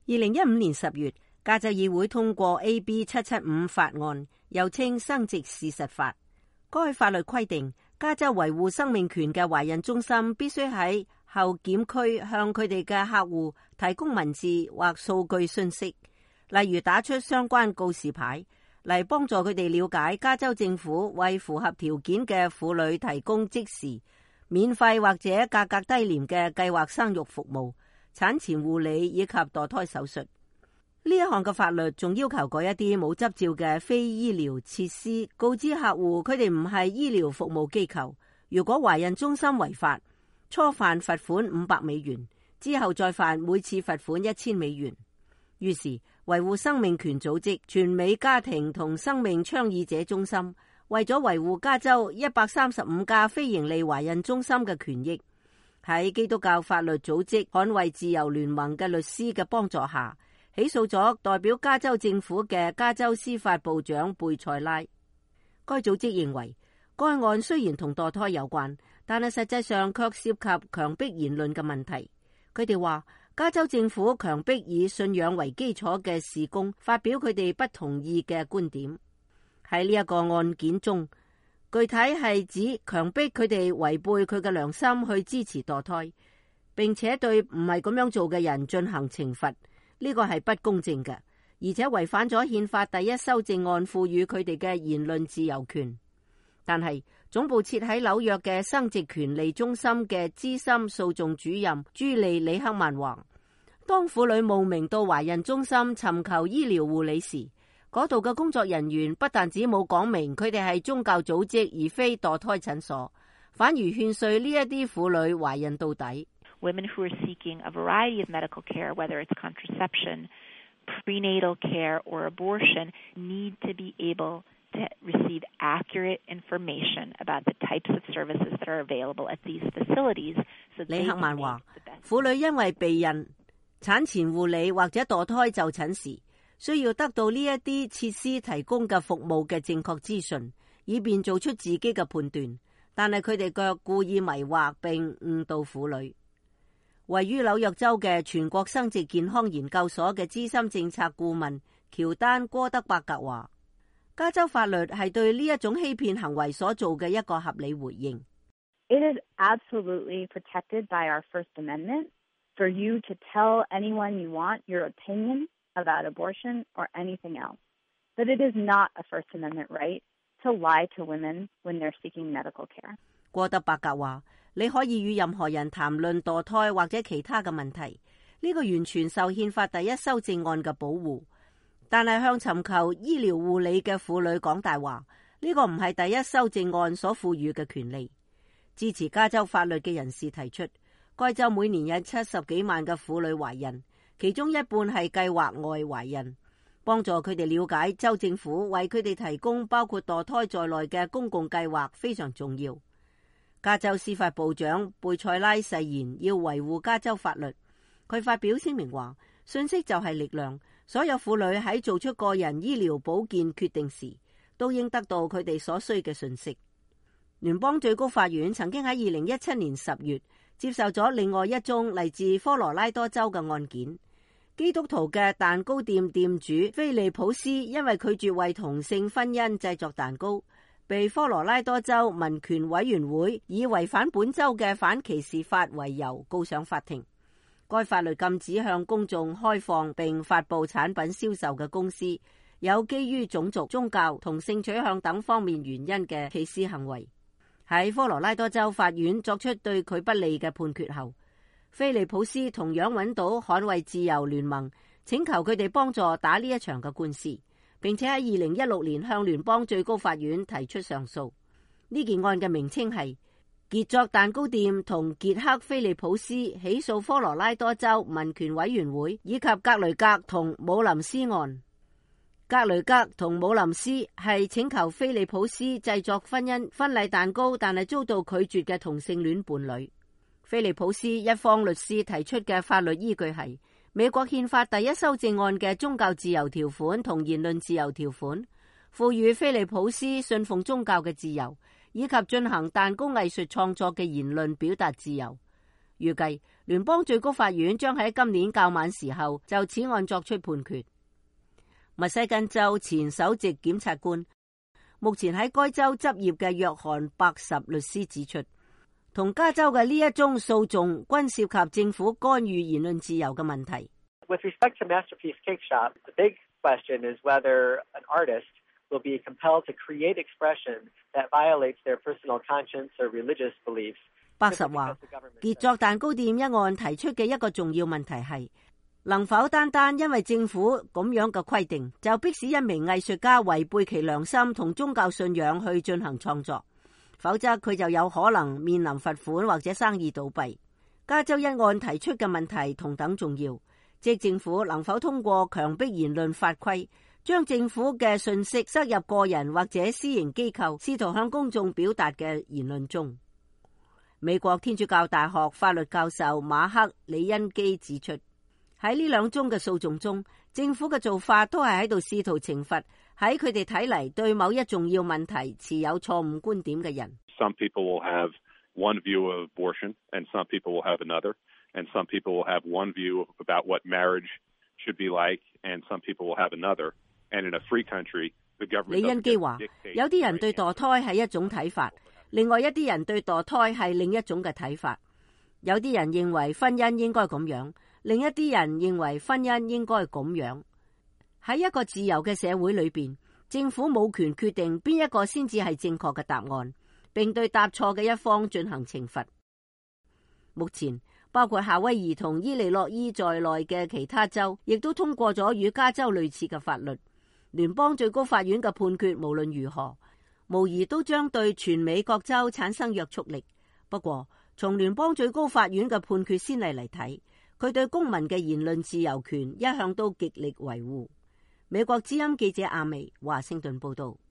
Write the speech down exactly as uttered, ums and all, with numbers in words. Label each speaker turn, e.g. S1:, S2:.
S1: 二零一五年十月，加州議會通過 A B 七七五法案，又稱生殖事實法。該法律規定，加州維護生命權嘅懷孕中心必須喺後檢區向佢哋嘅客戶提供文字或數據信息，例如打出相關告示牌，嚟幫助佢哋了解加州政府為符合條件嘅婦女提供即時、免費或者價格低廉嘅計劃生育服務、產前護理以及墮胎手術。呢一項嘅法律仲要求嗰一啲冇執照嘅非醫療設施告知客戶佢哋唔係醫療服務機構。如果懷孕中心違法，初犯罰款五百美元，之後再犯每次罰款一千美元。於是維護生命權組織全美家庭同生命倡議者中心為咗維護加州一百三十五家非營利懷孕中心嘅權益，喺基督教法律組織捍衛自由聯盟嘅律師嘅幫助下，起訴咗代表加州政府嘅加州司法部長貝塞拉。該組織認為，該案雖然同墮胎有關，但係實際上卻涉及強迫言論嘅問題。佢哋話，加州政府強迫以信仰為基礎嘅事工發表佢哋不同意嘅觀點。喺呢一個案件中，具體係指強迫佢哋違背佢嘅良心去支持墮胎，並且對唔係咁樣做嘅人進行懲罰。呢個係不公正嘅，而且違反咗憲法第一修正案賦予佢哋嘅言論自由權。但係總部設喺紐約嘅生殖權利中心嘅資深訴訟主任朱莉李克曼話，當婦女慕名到懷孕中心尋求醫療護理時，嗰度嘅工作人員不但止冇講明佢哋係宗教組織而非墮胎診所，反而勸說呢一啲婦女懷孕到底。
S2: Women who are seeking a variety of medical care, whether it's contraception, prenatal care, or abortion, need to be able to receive accurate information about the types of services that are available at these facilities.
S1: 李克曼話，婦女因為避孕、產前護理或者墮胎就診時，需要得到呢一啲設施提供嘅服務嘅正確資訊，以便做出自己嘅判斷。但係佢哋卻故意迷惑並誤導婦女。位於紐約州嘅全國生殖健康研究所嘅資深政策顧問喬丹戈德伯格話，加州法律係對呢一種欺騙行為所做嘅一個合理回應。
S3: It is absolutely protected by our First Amendment for you to tell anyone you want your opinion about abortion or anything else. But it is not a First Amendment right to lie to women when they're seeking medical care.
S1: 戈德伯格話，你可以與任何人談論墮胎或者其他嘅問題，呢個完全受憲法第一修正案嘅保護。但係向尋求醫療護理嘅婦女講大話，呢個唔係第一修正案所賦予嘅權利。支持加州法律嘅人士提出，該州每年有七十幾萬嘅婦女懷孕，其中一半係計劃外懷孕。幫助佢哋了解州政府為佢哋提供包括墮胎在內嘅公共計劃非常重要。加州司法部長貝塞拉誓言要維護加州法律。佢發表聲明話，信息就係力量，所有婦女喺做出個人醫療保健決定時，都應得到佢哋所需嘅信息。聯邦最高法院曾經喺二零一七年十月接受咗另外一宗嚟自科羅拉多州嘅案件。基督徒嘅蛋糕店店主菲利普斯因為拒絕為同性婚姻製作蛋糕，被科羅拉多州民權委員會以違反本州嘅反歧視法為由告上法庭。該法律禁止向公眾開放並發佈產品銷售嘅公司有基於種族、宗教同性取向等方面原因嘅歧視行為。喺科羅拉多州法院作出對佢不利嘅判決後，菲利普斯同樣揾到捍衛自由聯盟，請求佢哋幫助打呢一場嘅官司，並且喺二零一六年向聯邦最高法院提出上訴。呢件案嘅名稱係傑作蛋糕店同傑克菲利普斯起訴科羅拉多州民權委員會以及格雷格同姆林斯案。格雷格同姆林斯係請求菲利普斯製作婚姻婚禮蛋糕，但係遭到拒絕嘅同性戀伴侶。菲利普斯一方律師提出嘅法律依據係美國憲法第一修正案嘅宗教自由條款同言論自由條款，賦予菲利普斯信奉宗教嘅自由，以及進行蛋糕藝術創作嘅言論表達自由。 預計聯邦最高法院將喺今年較晚時候就此案作出判決。密西根州前首席檢察官，目前喺該州執業嘅約翰伯什律師指出，同加州嘅呢一宗訴訟均涉及政府干預言論自由嘅問題。
S4: With respect to Masterpiece Cake Shop, the big question is whether an artist will be compelled to create expression that violates their personal conscience or religious beliefs.
S1: 伯什話，傑作蛋糕店一案提出嘅一個重要問題係，能否單單因為政府咁樣嘅規定，就迫使一名藝術家違背其良心同宗教信仰去進行創作，否則佢就有可能面臨罰款或者生意倒閉。加州一案提出嘅問題同等重要，即政府能否通過強迫言論法規，將政府嘅信息塞入個人或者私營機構試圖向公眾表達嘅言論中。美國天主教大學法律教授馬克里恩基指出，喺呢兩宗嘅訴訟中，政府嘅做法都係喺度試圖懲罰喺佢哋睇嚟對某一重要問題持有錯誤觀點嘅人。
S5: Some people will have one view of abortion, and some people will have another, and some people will have one view about what marriage should be like, and some people will have another. And in a free country, the government.
S1: 李恩基話，有啲人對墮胎係一種睇法，另外一啲人對墮胎係另一種嘅睇法。有啲人認為婚姻應該咁樣，另一啲人認為婚姻應該咁樣。喺一個自由嘅社會裏邊，政府冇權決定邊一個先至係正確嘅答案，並對答錯嘅一方進行懲罰。目前，包括夏威夷同伊利諾伊在內嘅其他州，亦都通過咗與加州類似嘅法律。聯邦最高法院嘅判決無論如何，無疑都將對全美各州產生約束力。不過，從聯邦最高法院嘅判決先例嚟睇，佢對公民嘅言論自由權一向都極力維護。美國之音記者阿薇華盛頓報道。